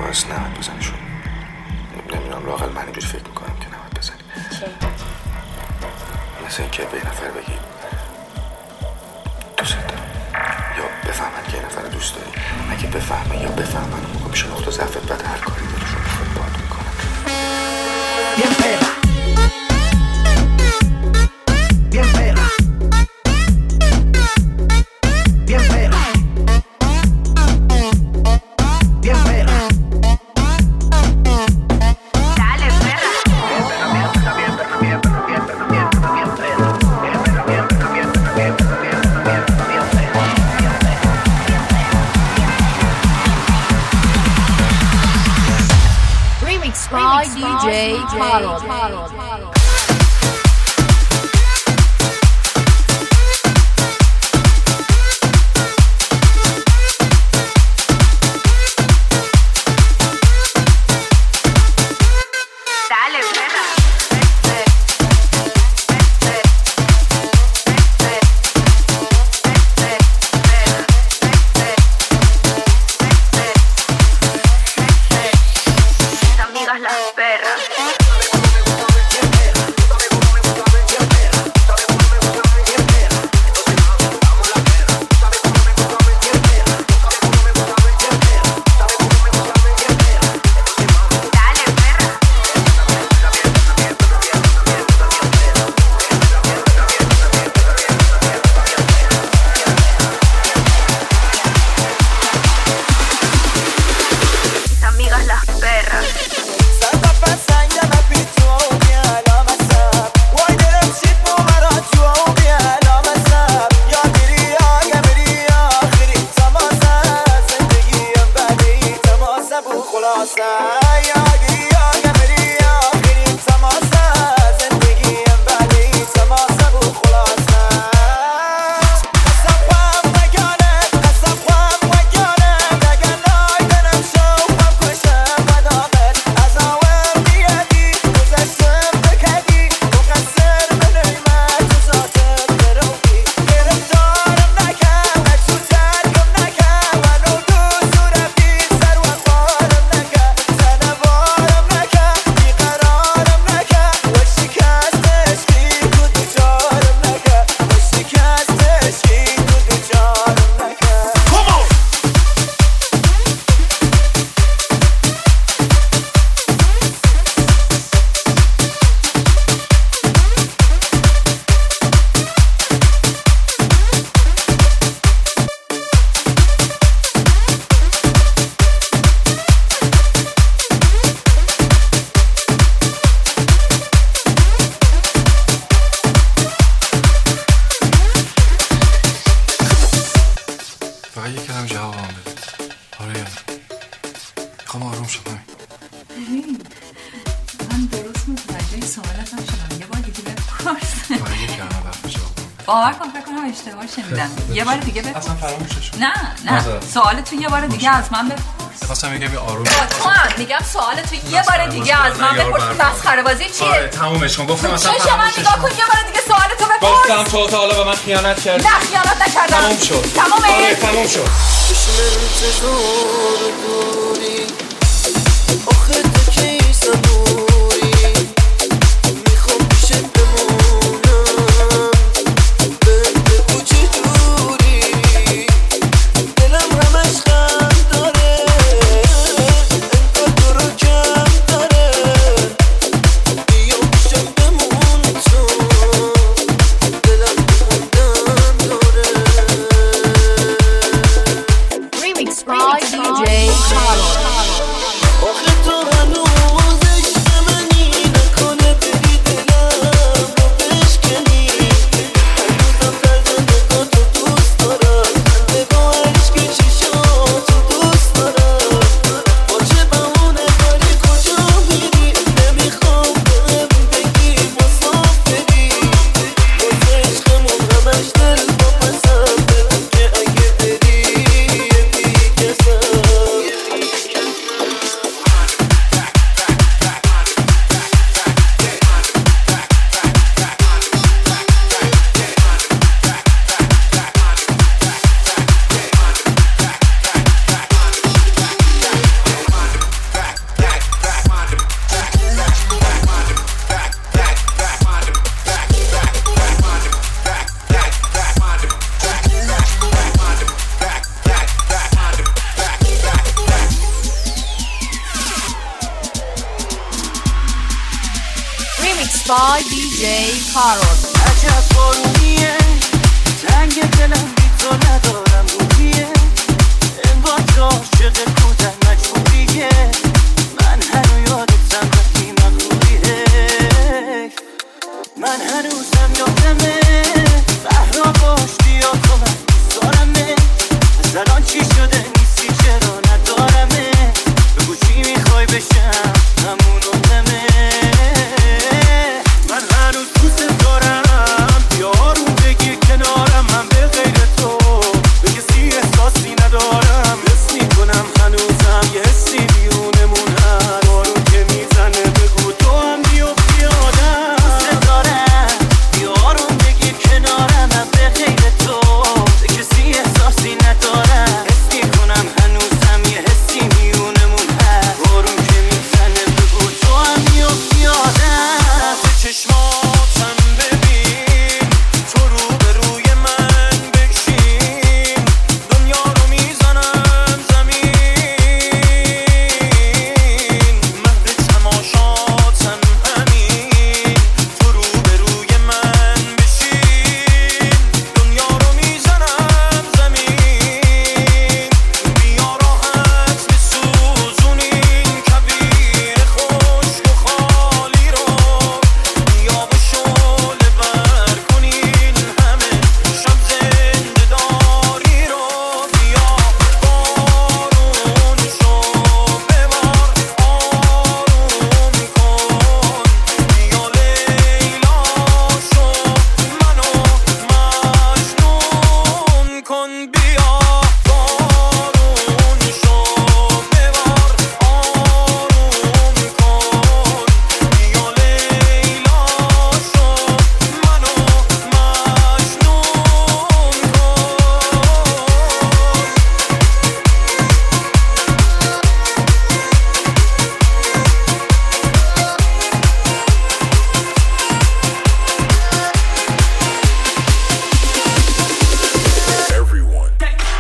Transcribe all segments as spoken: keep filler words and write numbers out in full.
باعث نباید بزنی شد. نمیدونم لااقل من اینجوری فکر میکنم که نباید بزنی. چه؟ مثل اینکه به یه نفر بگی دوست دارم یا بفهمن که یه نفر دوست داری. اگه بفهمه یا بفهمن موقع میشه نقطه ضعفت بعد هر کاری دلشون بخواد باهات میکنن. Bien perra. Bien perra. Bien perra. Bien perra. Dale, perra. Remix by D J Harold. Dale, perra. Mis amigas las perras. Dale, perra. Mis amigas las perras. فقط یک کلم جواب هم بده. آره یا نه؟ میخوام آروم شم. ببین من درست متوجه سوالت نشدم. یه بار دیگه بپرس. فقط یک کلم برم جواب هم بده. باور کن فکر کنم اشتباه شنیدم. یه بار دیگه بپرس. اصلا فراموشش شد. نه نه سوال تو یه بار دیگه از من بپرس. خواستم بگم یه آروم تو هم میگم سوال تو یه بار دیگه از من بپرس. مسخره بازی چیه؟ آره تمومش کن. گفتم اصلا چشم من نگاه کن یه بار دیگه سوال تو بپرس. گفتم تو تا حالا به من خیانت کردی. نه خیانت نکردم. تموم شد. تمومه. آره تموم شد. Remix by D J Harold. آخه تو هنوز عشق by دی جی کارول. عجب بارونیه تنگ دلم بی تو ندارم روحیه انگار تو عاشق کودن مجبوریه من هنو یادتم وقتی مغروریه من هنوزم یادمه بهرا باش بیا تو من دوست دارمه از الان چی شده نیستی چرا ندارمه بگو چی میخوای بشم همون آدمه من هنوز دوست دارم بیا آروم بگیر کنارم من به غیر تو به کسی احساسی ندارم حس میکنم هنوزم یه حسی بیرونمون هر بارون که میزنه بگو تو هم بیفتی آدم دوست دارم بیا آروم بگیر کنارم من به غیر تو به کسی احساسی ندارم حس میکنم هنوزم یه حسی بیرونمون هر بارون که میزنه بگو تو هم بیفتی آدم به چشماتم ببین تو رو به روی من بکشین دنیا رو میزنم زمین مهد تماشاتم همین تو رو به روی من بشین دنیا رو میزنم زمین بیا راحت بسوزونین کبیر خشک و خالی رو بیا با شعله بر کنین همه شب زنده داری رو بیا بارون شو ببار آروم کن بیا لیلا شو منو مجنون کن بیا بارون شو ببار آروم کن بیا لیلا شو منو مجنون Everyone.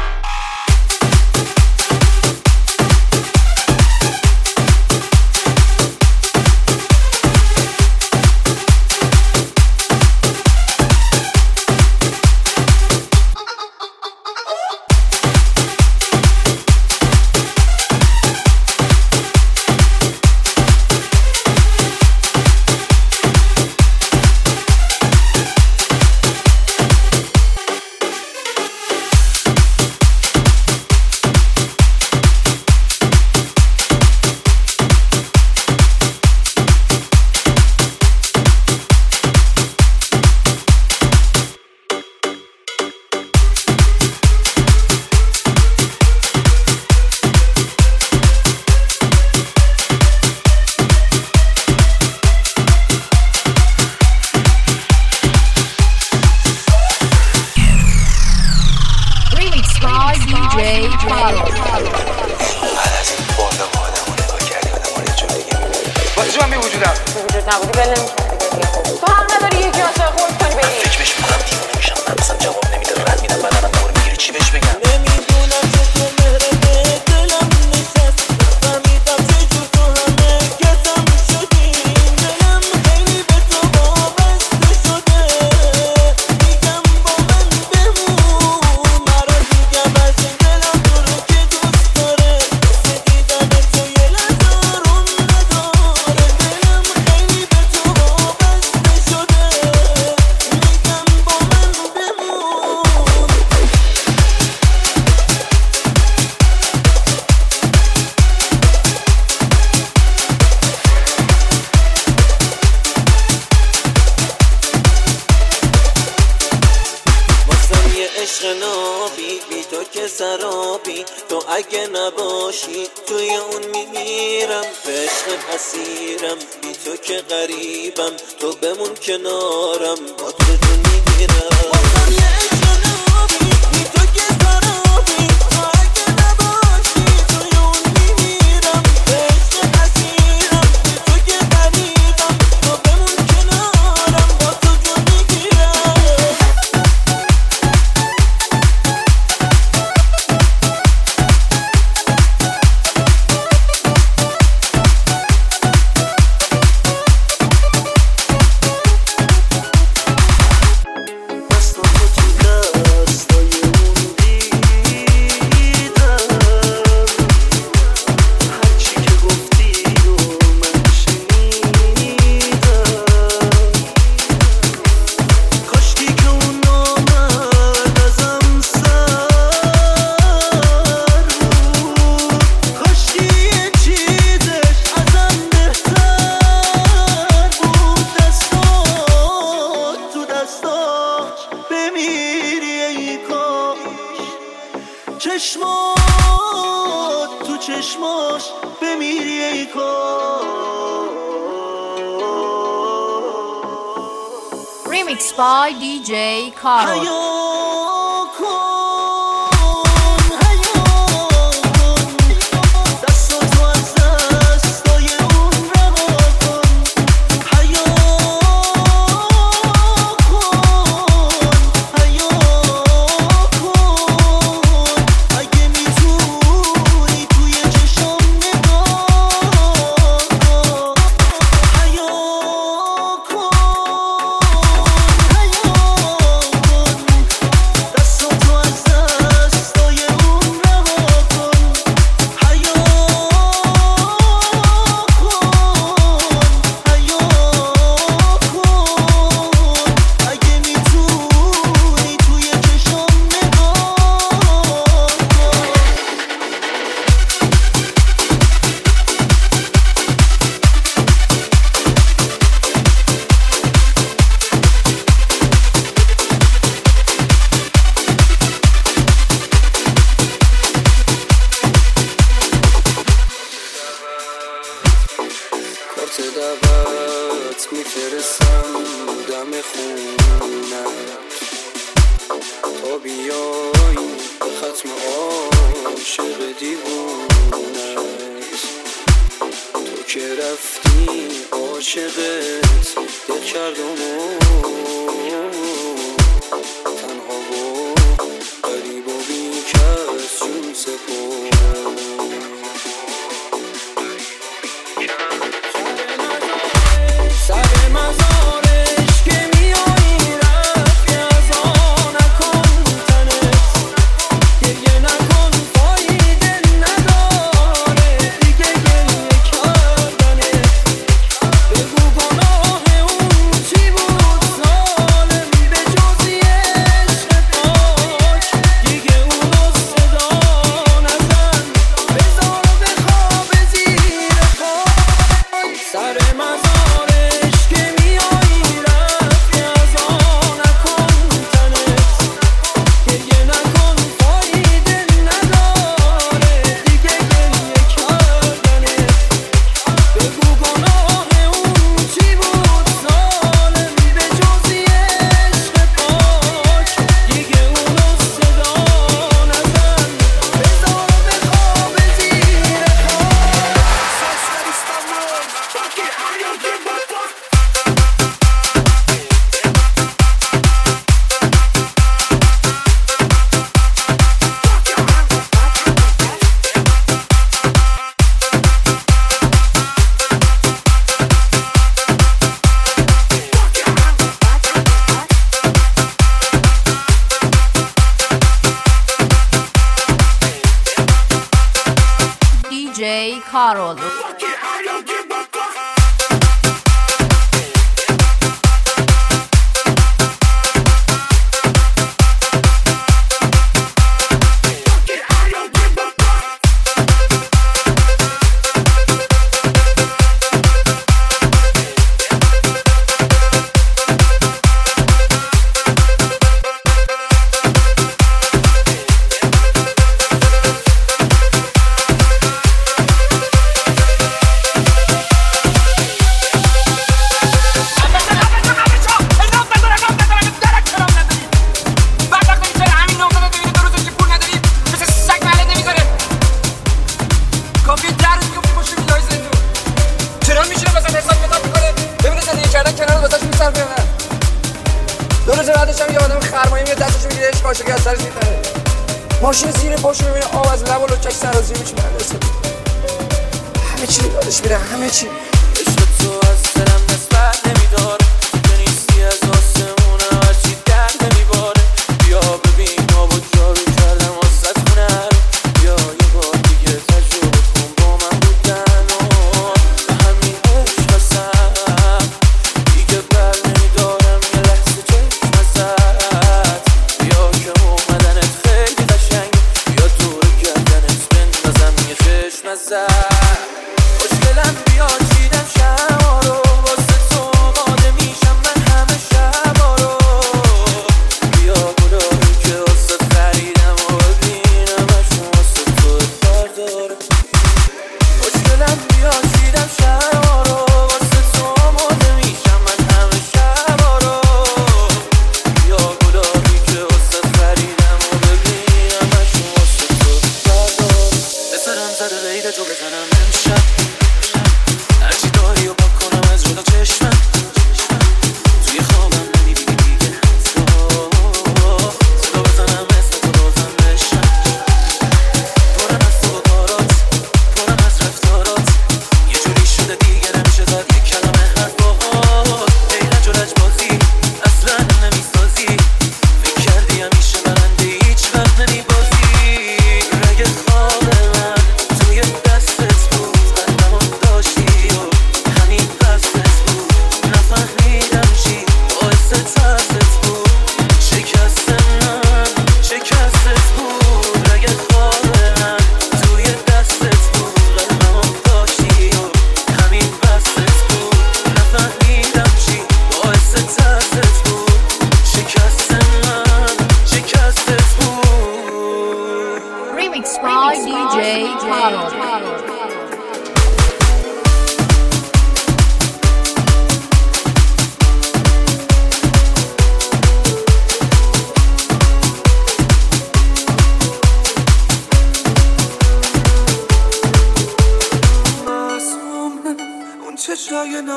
Remix by دی جی کارول. بعد از این بالا با آدم رو نگاه کردی آدم ها رو یه جور دیگه میبینی با چون من بی وجودم وجود نبودی بله نمی‌کردی. تو حق نداری یکی واسه خودت کنی بری. فکر بهش میکنم دیوونه میشم من مثلا جواب نمیده رد میدم بعد الان دور میگیری چی بهش بگم نمیدونم چطور مهره به دلم نشست فهمیدم چجور تو همه کسم شدیم دلم خیلی به تو وابسته شده میگم با من بمون مرا میگم از این دلم تو رو که دوست داره مثل دیدن تو یه لحظه آروم نداره دلم خیلی به تو وابسته شده میگم با من بمون واسم یه عشق نابی بی تو که سرابی تو اگه نباشی توی اون میمیرم به عشق اسیرم بی تو که غریبم تو بمون کنارم با تو جون میگیرم واسم یه عشق نابی بی تو که سرابی تو اگه نباشی توی اون میمیرم به عشق اسیرم بی تو که غریبم تو بمون کنارم با تو جون میگیرم چشماش بمیری ای کار. Remix by دی جی Karol. حیا کن دعوت میفرستم دم خونت تا بیایی به ختم عاشق دیوونت. تو که رفتی عاشقت دل کردم و تنها و غریب و بی کس جون سپرد. سر مزارش که میایی رفتی از آن نکن تنت، گریه نکن فایده نداره دیگه گریه کردنت. بگو گناه اون چی بود ظالم به جزی عشق پاک، دیگه اونو صدا نزن بذار بخواب زیر خاک. سر مزارش که میایی رفتی از آن نکن تنت، گریه نکن فایده نداره دیگه گریه کردنت. بگو گناه اون چی بود ظالم به جزی عشق پاک، دیگه اونو صدا نزن بذار بخواب زیر دی جی Karol. ماشین زیر پاشو میبینه آب از لب و لچک سرازیر میشه برسه همه چی یادش میره همه چی. عشق تو از دلم نسبت نمیداره، تو نیستی از آسمون هرچی در نمیباره. بیا ببین آب و جارو کردم واسه خونه رو، بیا یه بار دیگه تجربه کن با من بودن و به همین عشق هستم دیگه بر نمیدارم یه لحظه چشم ازت. بیا که اومدنت خیلی قشنگه، بیا دور گردنت بندازم یه چشم ازت. خوشگلم بیا چیدم شما رو واسه تو آماده می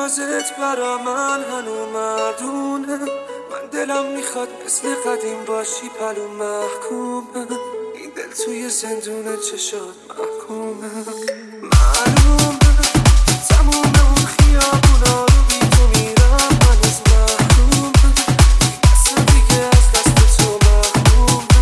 نیازت برا من هنو مردونه، من دلم میخواد مثل قدیم باشی پلو محکومه، این دل توی زندونه چشات محکومه. معلومه تموم اون خیابونا رو بی تو میرم هنوز محرومه، اصلا دیگه از دست تو محرومه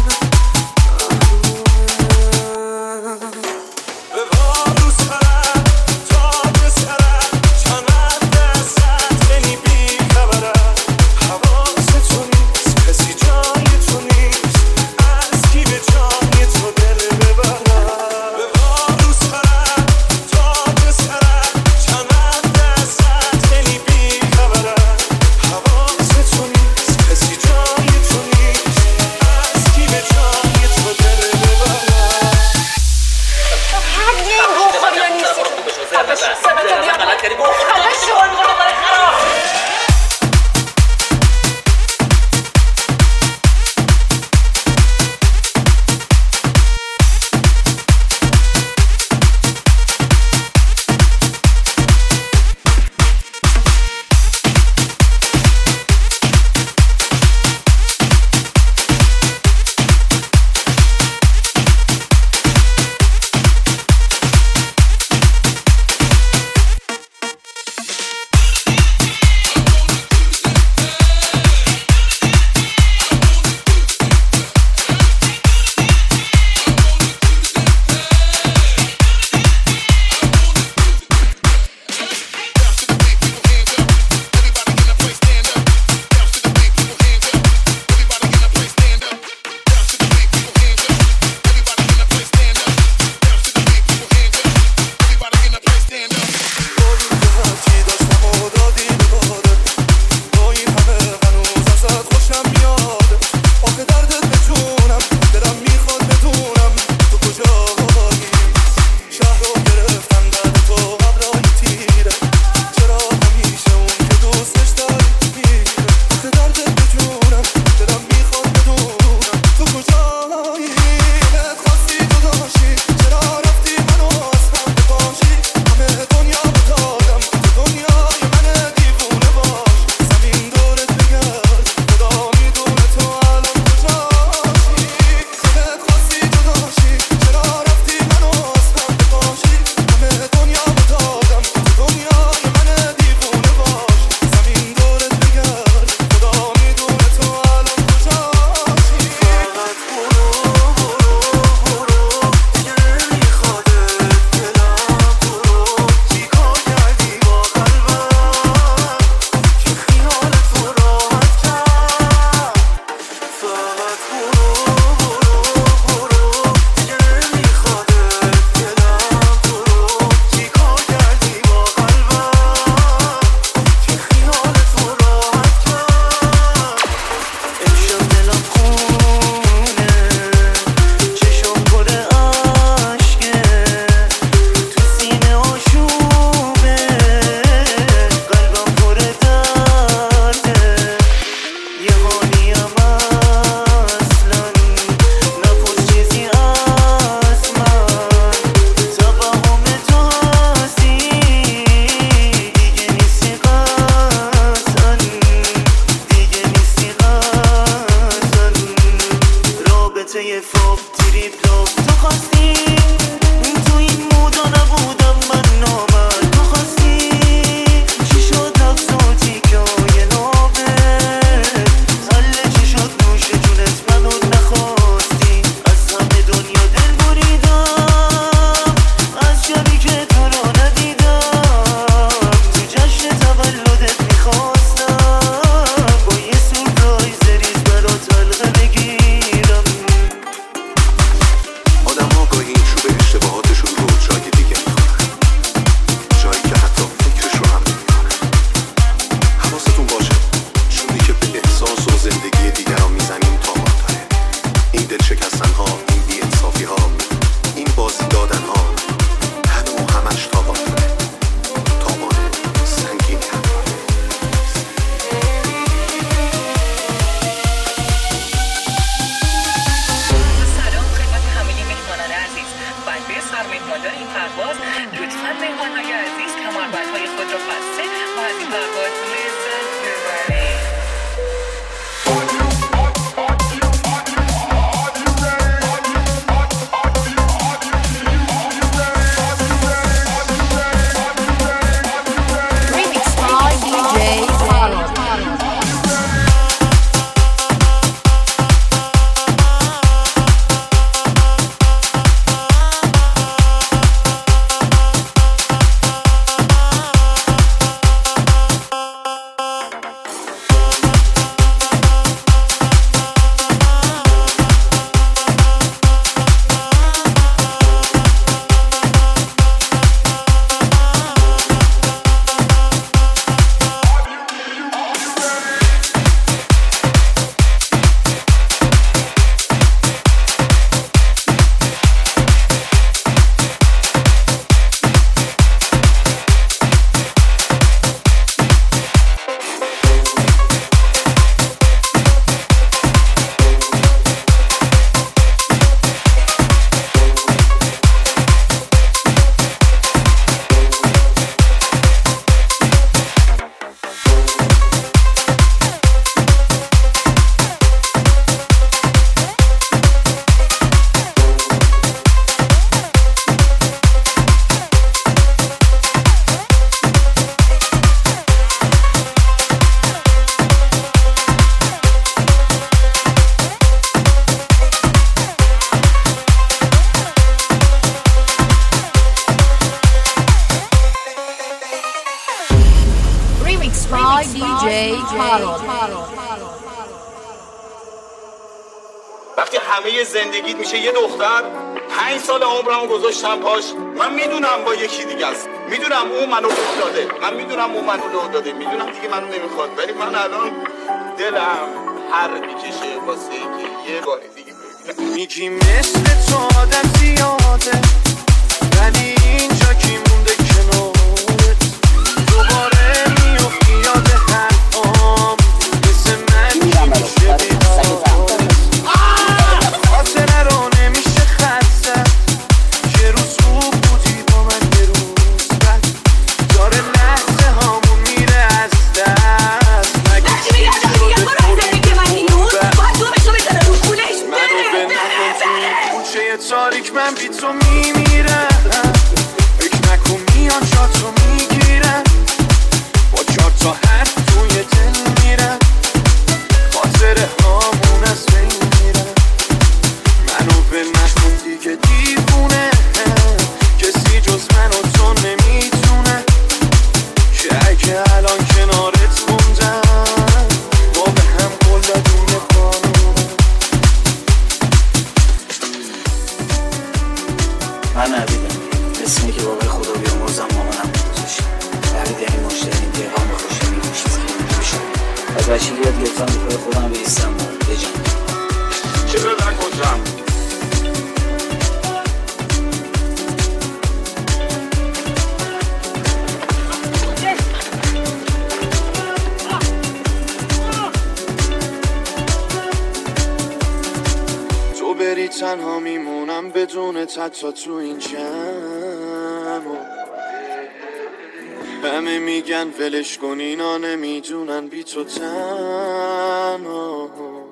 محرومه. به بارو سرم تا به سرم چند دستت خیلی بی خبرم، حواست تو نیست کسی جای تو نیست، از کی به جای تو دل ببرم. به بارو سرم وقتی همه زندگیت میشه یه دختر، پنج سال عمرمو گذاشتم پاش، من میدونم با یکی دیگه است، میدونم اون منو لو داده، من میدونم اون منو لو داده، میدونم دیگه منو نمیخواد، ولی من الان دلم هر میکشه واسه که یه بار دیگه ببینم. میگی مثل تو آدم زیاده، ولی اینجا کی مونده کنارت، دوباره میافتی یاد حرفام، مثل من کی میشه بیدارت، خاطره رو نمیشه خستم، یه روز خوب بودی با من یه روز بد، داره لحظه هامون میره از دست، مگه چی شده پرون باید دومشو بزنه رو کولش منو به نکن تو این کوچه تاریک من بی تو میمیرم، فکر نکن میان جا تو میگیرم، با چار تا حرف توی دل میرم، خاطره هامون از بین میرم، منو به نکن دیگه دیوونه، کسی جز من و تو نمیتونه، که اگه الان کنارت موندم ما به هم قول دادیم یه قانونه. من نبیدم اسمی که بابای خدا بیامرزم مامانم گذاشت، نبید یعنی مشترین پیغام خوشی میگوش میشم از بچگی یاد گرفتم به خودم بیستم و بجم چه بدن کجم تو بری تنها میمونم بدون حتی تو این جمع، همه میگن ولش کن اینا نمیدونن بی تو تنها،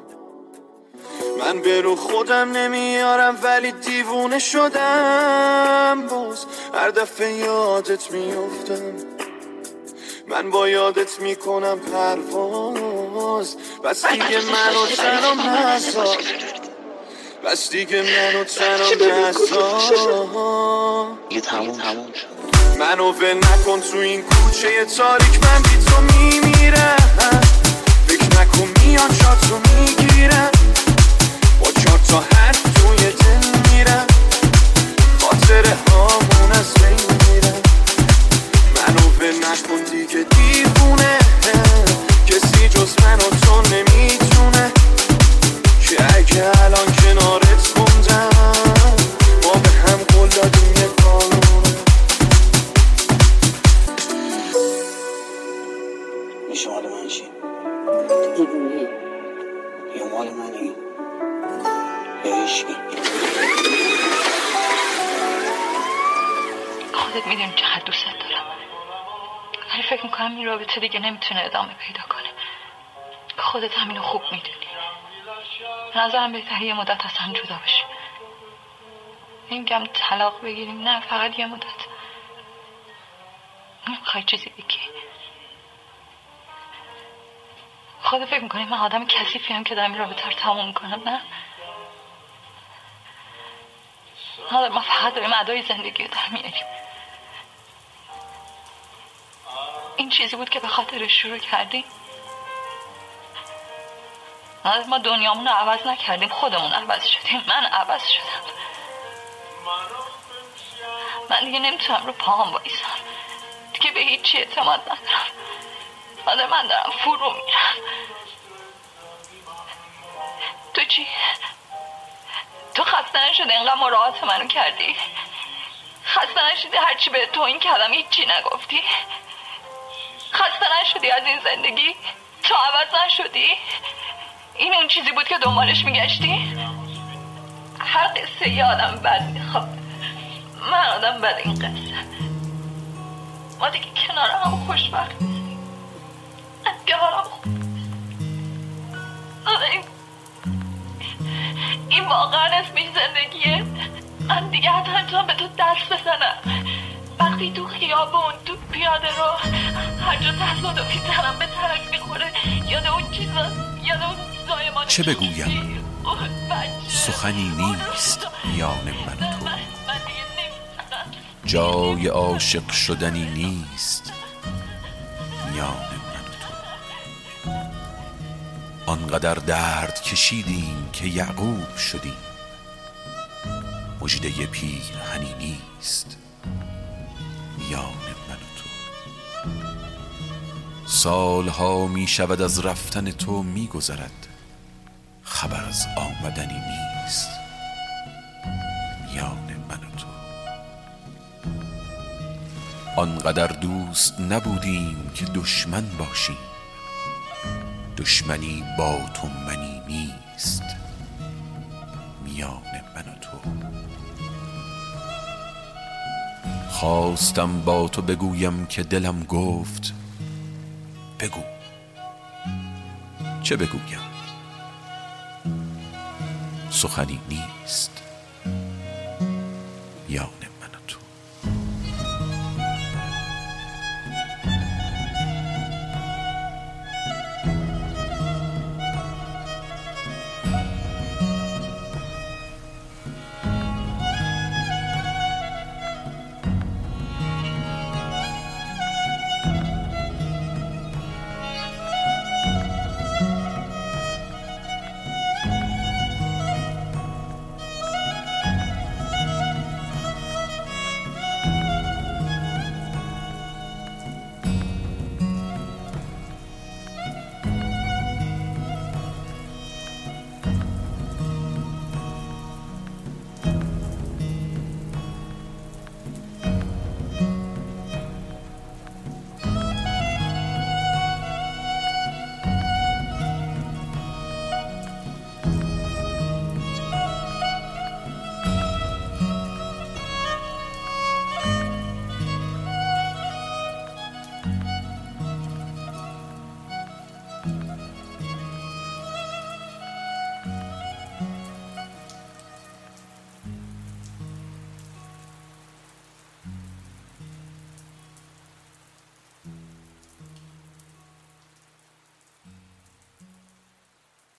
من به رو خودم نمیارم ولی دیوونه شدم باز، هر دفعه یادت میافتم من با یادت میکنم پرواز، بس دیگه منو تنها نذار، بس دیگه منو تنها نذار، دیگه تموم تموم شد، منو ول نکن تو این کوچه تاریک من بی تو میمیرم، فکر نکن میان جا تو میگیرم، با چار تا حرف توی دل میرم، خاطره هامون از بین میرم، منو ول نکن دیگه دیوونه، کسی جز من و تو نمیتونه، که اگه الان کنارت موندم ما به هم قول دادیم یه قانونه. میشه مال من چی؟ یا مال منی یا هیچکی. خودت میدونی چقدر دوست دارم، ولی فکر میکنم این رابطه دیگه نمیتونه ادامه پیدا کنه، خودت همینو خوب میدونی. به نظرم بهتره یه مدت اصلا جدا بشیم، نمیگم طلاق بگیریم، نه فقط یه مدت. نمیخوای چیزی بگی؟ خودت فکر میکنی من آدم کثیفی هم که دارم این رابطه رو تموم میکنم؟ نه نه، ما فقط داریم ادای زندگی رو در میاریم. این چیزی بود که به خاطر شروع کردیم. ما دنیامون رو عوض نکردیم، خودمون عوض شدیم. من عوض شدم، من دیگه نمیتونم رو پاهم بایستم، دیگه به هیچی اعتماد ندارم، آده من دارم فرو میرم. تو چی؟ تو خسته نشده اینقدر مراعات منو کردی؟ خسته نشدی هرچی به تو این کلمه هیچی نگفتی؟ خسته نشدی از این زندگی؟ تو عوض نشدی؟ این اون چیزی بود که دنبالش میگشتی؟ هر قصه یه آدم بد میخواد، من آدم بد این قصه. ما دیگه کنار هم خوشبخت نیستیم، دیگه حالا خوب. این این واقعا اسمش زندگیه. من دیگه حتی نمیتونم به تو دست بزنم. وقتی تو خیابون، تو پیاده رو، هر جا تصادفی تنم به ترک میخوره، یاد اون چیزا، یاد اون زایمان. چه بگویم؟ سخنی نیست میان من و تو، جای عاشق شدنی نیست میان من و تو. آنقدر درد کشیدیم که یعقوب شدیم. مژده پیرهنی نیست میان من و تو. سالها می شود از رفتن تو می گذرد، خبر از آمدنی نیست میان من و تو. آنقدر دوست نبودیم که دشمن باشیم، دشمنی با تو منی نیست میان من و تو. خواستم با تو بگویم که دلم گفت بگو. چه بگویم؟ سخنی نیست میان